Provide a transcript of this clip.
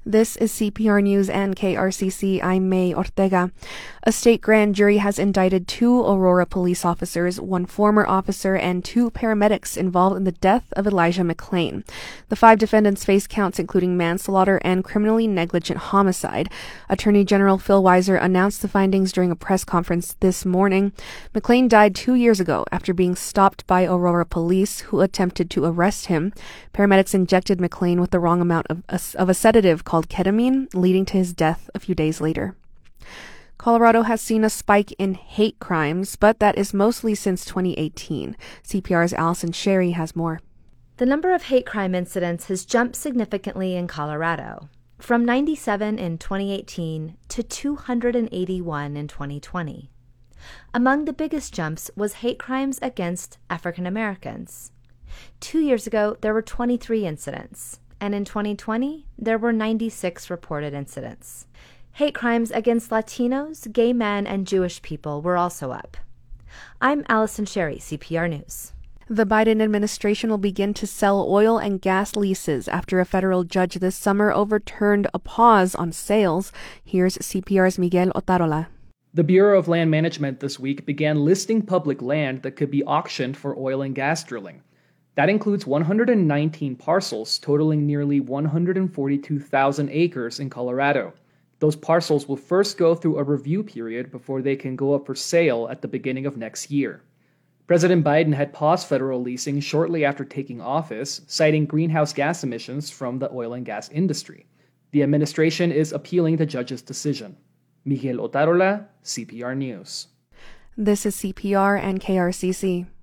This is CPR News and KRCC. I'm May Ortega. A state grand jury has indicted 2 Aurora police officers, 1 former officer, and 2 paramedics involved in the death of Elijah McClain. The 5 defendants face counts including manslaughter and criminally negligent homicide. Attorney General Phil Weiser announced the findings during a press conference this morning. McClain died 2 years ago after being stopped by Aurora police, who attempted to arrest him. Paramedics injected McClain with the wrong amount of a sedative called ketamine, leading to his death a few days later. Colorado has seen a spike in hate crimes, but that is mostly since 2018. CPR's Allison Sherry has more. The number of hate crime incidents has jumped significantly in Colorado, from 97 in 2018 to 281 in 2020. Among the biggest jumps was hate crimes against African Americans. 2 years ago, there were 23 incidents, and in 2020, there were 96 reported incidents. Hate crimes against Latinos, gay men, and Jewish people were also up. I'm Allison Sherry, CPR News. The Biden administration will begin to sell oil and gas leases after a federal judge this summer overturned a pause on sales. Here's CPR's Miguel Otarola. The Bureau of Land Management this week began listing public land that could be auctioned for oil and gas drilling. That includes 119 parcels totaling nearly 142,000 acres in Colorado. Those parcels will first go through a review period before they can go up for sale at the beginning of next year. President Biden had paused federal leasing shortly after taking office, citing greenhouse gas emissions from the oil and gas industry. The administration is appealing the judge's decision. Miguel Otarola, CPR News. This is CPR and KRCC.